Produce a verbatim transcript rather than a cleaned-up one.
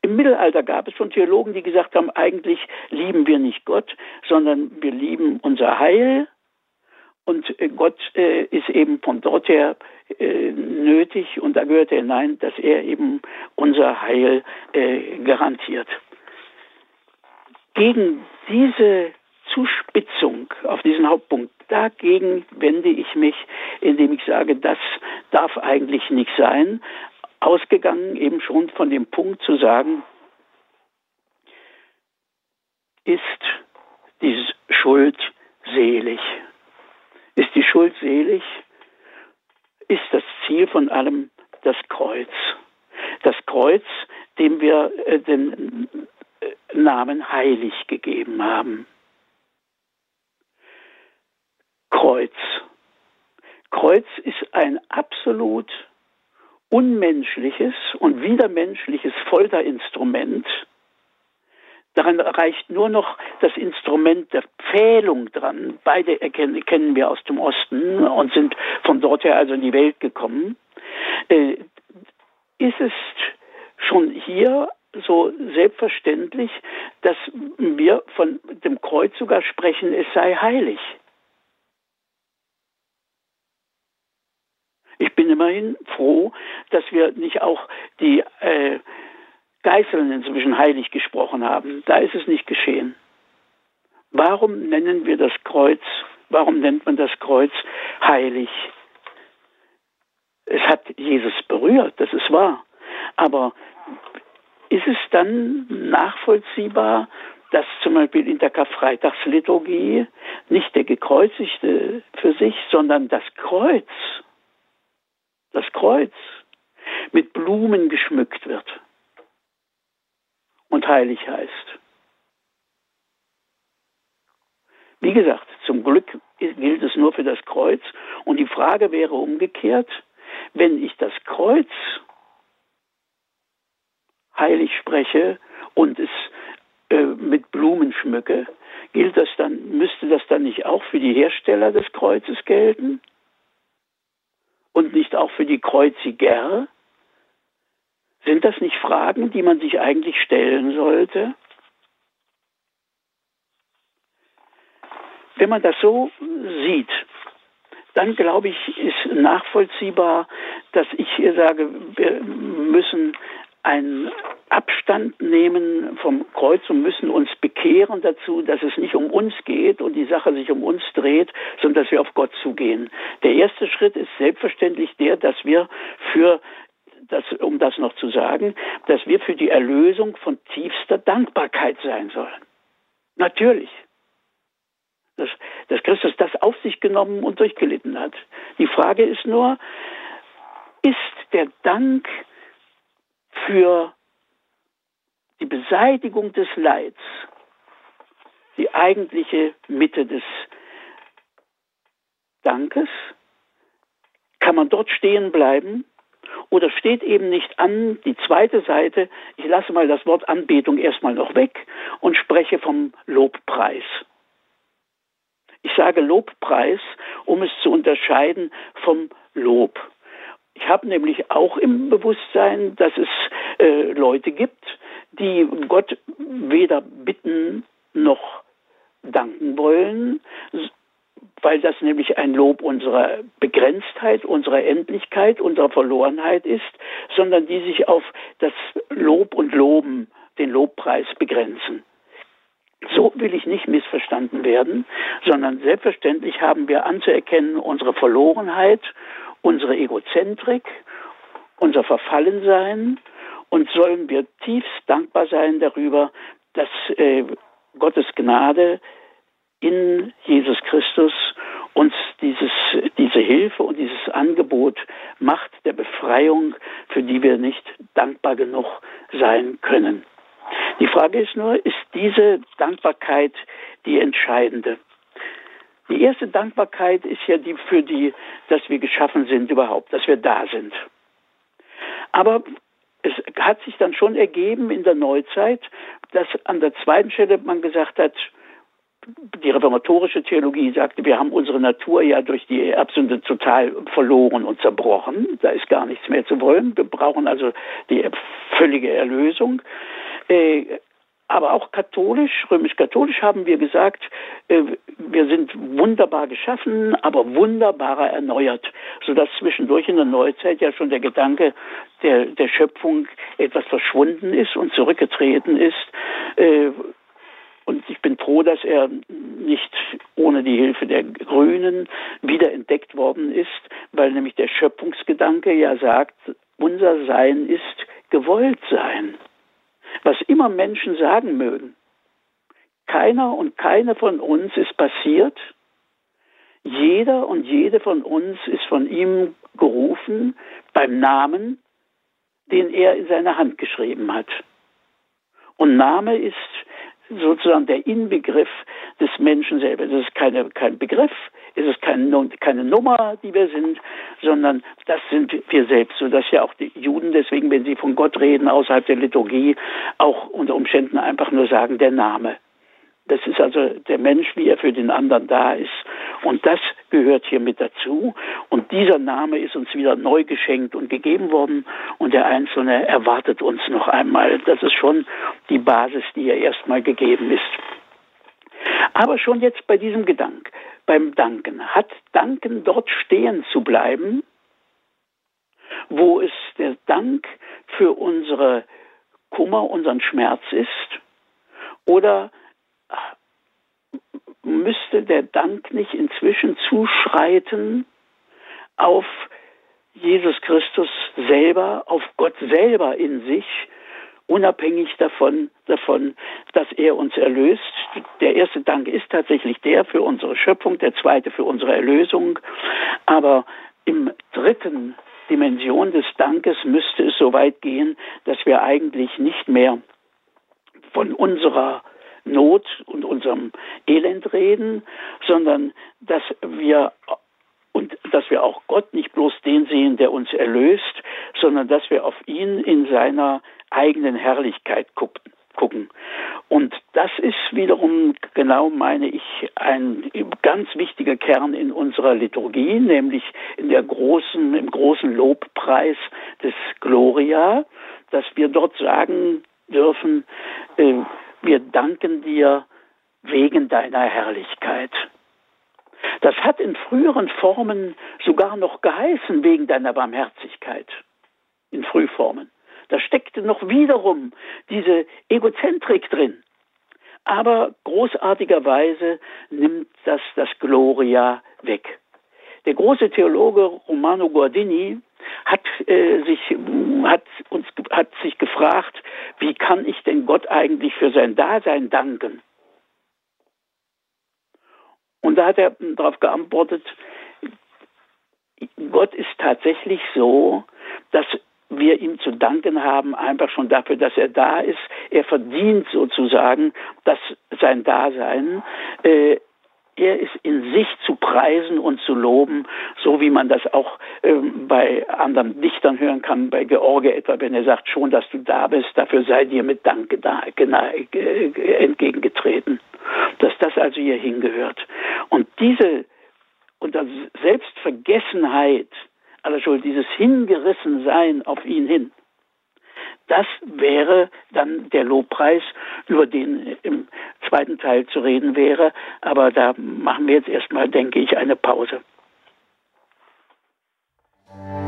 Im Mittelalter gab es schon Theologen, die gesagt haben, eigentlich lieben wir nicht Gott, sondern wir lieben unser Heil. Und Gott äh, ist eben von dort her äh, nötig, und da gehört er hinein, dass er eben unser Heil äh, garantiert. Gegen diese Zuspitzung auf diesen Hauptpunkt, dagegen wende ich mich, indem ich sage, das darf eigentlich nicht sein. Ausgegangen eben schon von dem Punkt zu sagen, ist die Schuld selig? Ist die Schuld selig? Ist das Ziel von allem das Kreuz? Das Kreuz, dem wir äh, den äh, Namen heilig gegeben haben. Kreuz. Kreuz ist ein absolut unmenschliches und widermenschliches Folterinstrument. Daran reicht nur noch das Instrument der Pfählung dran. Beide erkennen, kennen wir aus dem Osten und sind von dort her also in die Welt gekommen. Äh, ist es schon hier so selbstverständlich, dass wir von dem Kreuz sogar sprechen, es sei heilig. Ich bin immerhin froh, dass wir nicht auch die äh, Geißeln inzwischen heilig gesprochen haben. Da ist es nicht geschehen. Warum nennen wir das Kreuz, warum nennt man das Kreuz heilig? Es hat Jesus berührt, das ist wahr. Aber ist es dann nachvollziehbar, dass zum Beispiel in der Karfreitagsliturgie nicht der Gekreuzigte für sich, sondern das Kreuz, das Kreuz mit Blumen geschmückt wird und heilig heißt? Wie gesagt, zum Glück gilt es nur für das Kreuz. Und die Frage wäre umgekehrt, wenn ich das Kreuz heilig spreche und es äh, mit Blumen schmücke, gilt das dann, müsste das dann nicht auch für die Hersteller des Kreuzes gelten? Und nicht auch für die Kreuziger? Sind das nicht Fragen, die man sich eigentlich stellen sollte? Wenn man das so sieht, dann glaube ich, ist nachvollziehbar, dass ich hier sage, wir müssen einen Abstand nehmen vom Kreuz und müssen uns bekehren dazu, dass es nicht um uns geht und die Sache sich um uns dreht, sondern dass wir auf Gott zugehen. Der erste Schritt ist selbstverständlich der, dass wir für das, um das noch zu sagen, dass wir für die Erlösung von tiefster Dankbarkeit sein sollen. Natürlich. Dass, dass Christus das auf sich genommen und durchgelitten hat. Die Frage ist nur, ist der Dank für die Beseitigung des Leids die eigentliche Mitte des Dankes? Kann man dort stehen bleiben? Oder steht eben nicht an die zweite Seite, ich lasse mal das Wort Anbetung erstmal noch weg und spreche vom Lobpreis. Ich sage Lobpreis, um es zu unterscheiden vom Lob. Ich habe nämlich auch im Bewusstsein, dass es äh, Leute gibt, die Gott weder bitten noch danken wollen, weil das nämlich ein Lob unserer Begrenztheit, unserer Endlichkeit, unserer Verlorenheit ist, sondern die sich auf das Lob und Loben, den Lobpreis begrenzen. So will ich nicht missverstanden werden, sondern selbstverständlich haben wir anzuerkennen unsere Verlorenheit, unsere Egozentrik, unser Verfallensein, und sollen wir tiefst dankbar sein darüber, dass äh, Gottes Gnade in Jesus Christus uns dieses, diese Hilfe und dieses Angebot macht der Befreiung, für die wir nicht dankbar genug sein können. Die Frage ist nur, ist diese Dankbarkeit die entscheidende? Die erste Dankbarkeit ist ja die für die, dass wir geschaffen sind überhaupt, dass wir da sind. Aber es hat sich dann schon ergeben in der Neuzeit, dass an der zweiten Stelle man gesagt hat, die reformatorische Theologie sagte, wir haben unsere Natur ja durch die Erbsünde total verloren und zerbrochen. Da ist gar nichts mehr zu wollen. Wir brauchen also die völlige Erlösung. Äh, aber auch katholisch, römisch-katholisch haben wir gesagt, äh, wir sind wunderbar geschaffen, aber wunderbarer erneuert, sodass zwischendurch in der Neuzeit ja schon der Gedanke der, der Schöpfung etwas verschwunden ist und zurückgetreten ist. Äh, Und ich bin froh, dass er nicht ohne die Hilfe der Grünen wiederentdeckt worden ist, weil nämlich der Schöpfungsgedanke ja sagt, unser Sein ist gewollt sein. Was immer Menschen sagen mögen, keiner und keine von uns ist passiert. Jeder und jede von uns ist von ihm gerufen beim Namen, den er in seine Hand geschrieben hat. Und Name ist sozusagen der Inbegriff des Menschen selber. Das ist keine, kein Begriff, es ist keine, keine Nummer, die wir sind, sondern das sind wir selbst, sodass ja auch die Juden deswegen, wenn sie von Gott reden, außerhalb der Liturgie, auch unter Umständen einfach nur sagen, der Name. Das ist also der Mensch, wie er für den anderen da ist. Und das gehört hier mit dazu. Und dieser Name ist uns wieder neu geschenkt und gegeben worden. Und der Einzelne erwartet uns noch einmal. Das ist schon die Basis, die ja erstmal gegeben ist. Aber schon jetzt bei diesem Gedanken, beim Danken, hat Danken dort stehen zu bleiben, wo es der Dank für unsere Kummer, unseren Schmerz ist? Oder müsste der Dank nicht inzwischen zuschreiten auf Jesus Christus selber, auf Gott selber in sich, unabhängig davon, davon, dass er uns erlöst? Der erste Dank ist tatsächlich der für unsere Schöpfung, der zweite für unsere Erlösung. Aber im dritten Dimension des Dankes müsste es so weit gehen, dass wir eigentlich nicht mehr von unserer Not und unserem Elend reden, sondern dass wir und dass wir auch Gott nicht bloß den sehen, der uns erlöst, sondern dass wir auf ihn in seiner eigenen Herrlichkeit gucken. Und das ist wiederum genau, meine ich, ein ganz wichtiger Kern in unserer Liturgie, nämlich in der großen, im großen Lobpreis des Gloria, dass wir dort sagen dürfen, äh, wir danken dir wegen deiner Herrlichkeit. Das hat in früheren Formen sogar noch geheißen, wegen deiner Barmherzigkeit. In Frühformen. Da steckte noch wiederum diese Egozentrik drin. Aber großartigerweise nimmt das das Gloria weg. Der große Theologe Romano Guardini hat, äh, sich, hat, uns, hat sich gefragt, wie kann ich denn Gott eigentlich für sein Dasein danken? Und da hat er darauf geantwortet, Gott ist tatsächlich so, dass wir ihm zu danken haben, einfach schon dafür, dass er da ist. Er verdient sozusagen dass sein Dasein. Äh, Er ist in sich zu preisen und zu loben, so wie man das auch ähm, bei anderen Dichtern hören kann, bei George etwa, wenn er sagt, schon, dass du da bist, dafür sei dir mit Dank entgegengetreten. Dass das also hier hingehört. Und diese unter Selbstvergessenheit, aller Schuld, dieses Hingerissensein auf ihn hin, das wäre dann der Lobpreis, über den im zweiten Teil zu reden wäre. Aber da machen wir jetzt erstmal, denke ich, eine Pause.